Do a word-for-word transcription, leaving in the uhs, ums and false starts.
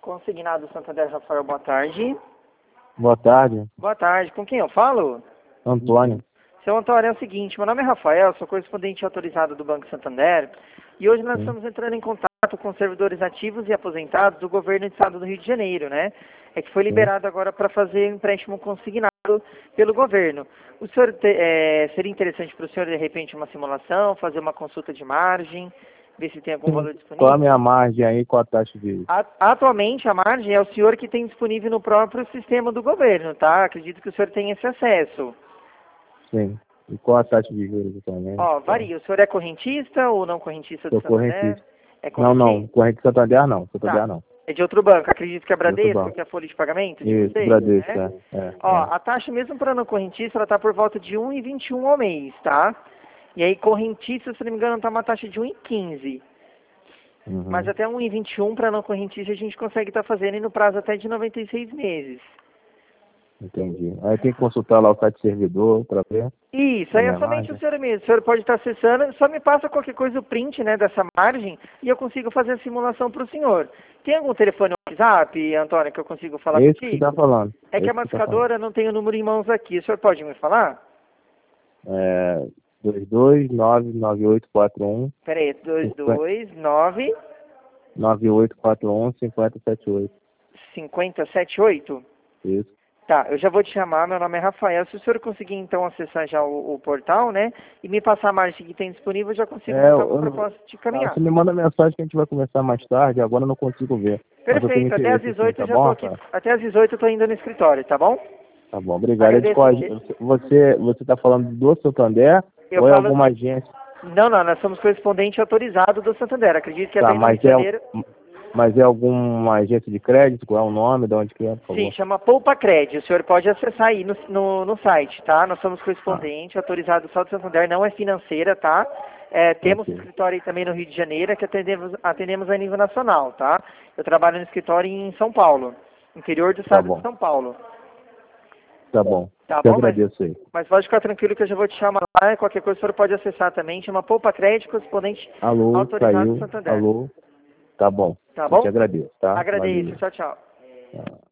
Consignado Santander, Rafael, boa tarde. Boa tarde, Boa tarde, com quem eu falo? Antônio. Seu Antônio, é o seguinte, meu nome é Rafael, sou correspondente autorizado do Banco Santander e hoje nós Sim. estamos entrando em contato com servidores ativos e aposentados do governo do estado do Rio de Janeiro, né? É que foi liberado agora para fazer um empréstimo consignado pelo governo. O senhor te, é, seria interessante para o senhor, de repente, uma simulação, fazer uma consulta de margem, ver se tem algum valor disponível? Qual a minha margem aí com a taxa de... A- Atualmente, a margem é o senhor que tem disponível no próprio sistema do governo, tá? Acredito que o senhor tenha esse acesso. Sim. E qual a taxa de juros também? Ó, varia. O senhor é correntista ou não correntista do Sou Santander? correntista. É Não, correntista? não. Corrente Santander não. Santander Tá. não. É de outro banco. Acredito que é De outro Bradesco, banco. que é a folha de pagamento de Isso, vocês, Bradesco, né? é. é, Ó, é. a taxa mesmo para não correntista, ela tá por volta de um vírgula vinte e um ao mês, tá? E aí correntista, se não me engano, tá uma taxa de um vírgula quinze. Uhum. Mas até um vírgula vinte e um para não correntista a gente consegue estar fazendo e no prazo até de noventa e seis meses. Entendi. Aí tem que consultar lá o site servidor para ver. Isso, a aí é minha somente margem. o senhor mesmo. O senhor pode estar acessando, só me passa qualquer coisa, o print, né, dessa margem, e eu consigo fazer a simulação para o senhor. Tem algum telefone ou WhatsApp, Antônio, que eu consigo falar Esse que você contigo? está falando. É que Esse a que você tá falando. mascadora não tem o número em mãos aqui. O senhor pode me falar? É dois dois nove nove oito quatro um Peraí, dois dois nove nove oito quatro um cinco zero sete oito. cinco zero sete oito. Isso. Tá, eu já vou te chamar, meu nome é Rafael. Se o senhor conseguir então acessar já o, o portal, né, e me passar a margem que tem disponível, eu já consigo É, montar uma eu não- proposta de Ah, caminhar. você me manda mensagem que a gente vai conversar mais tarde, agora eu não consigo ver. Mas eu tenho Perfeito, até às interesse sim, dezoito tá eu já tô bom, aqui. cara? Até às dezoito eu tô indo no escritório, tá bom? Tá bom, obrigado. É de Agradeço. qual ag- Você você tá falando do Santander Eu ou é falo. alguma agência? Não, não, nós somos correspondente autorizado do Santander. Acredito que Tá, até no Rio mas de é, Janeiro. mas é alguma agência de crédito? Qual é o nome? De onde que é, por favor? Sim, chama Poupa Cred. O senhor pode acessar aí no, no, no site, tá? Nós somos Ah, correspondente autorizado só do Santander, não é financeira, tá? É, temos ok. escritório aí também no Rio de Janeiro, que atendemos, atendemos a nível nacional, tá? Eu trabalho no escritório em São Paulo, interior do Tá estado de bom, São Paulo. tá bom. Tá Eu bom? Mas, agradeço aí. mas pode ficar tranquilo que eu já vou te chamar lá e qualquer coisa o senhor pode acessar também. Chama Poupa Cred, correspondente Alô, autorizado do caiu. Santander. Alô. Tá bom. Tá Eu te bom? agradeço, tá? Agradeço. Valeu. Tchau, tchau. Tá.